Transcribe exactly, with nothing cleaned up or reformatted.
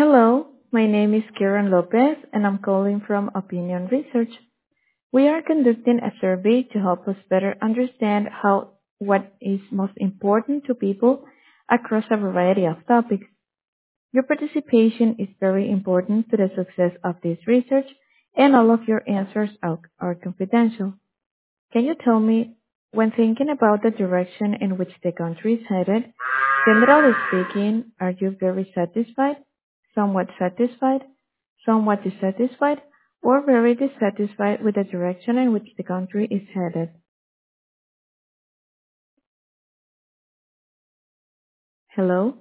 Hello, my name is Karen Lopez and I'm calling from Opinion Research. We are conducting a survey to help us better understand how what is most important to people across a variety of topics. Your participation is very important to the success of this research and all of your answers are, are confidential. Can you tell me, when thinking about the direction in which the country is headed, generally speaking, are you very satisfied, somewhat satisfied, somewhat dissatisfied, or very dissatisfied with the direction in which the country is headed? Hello?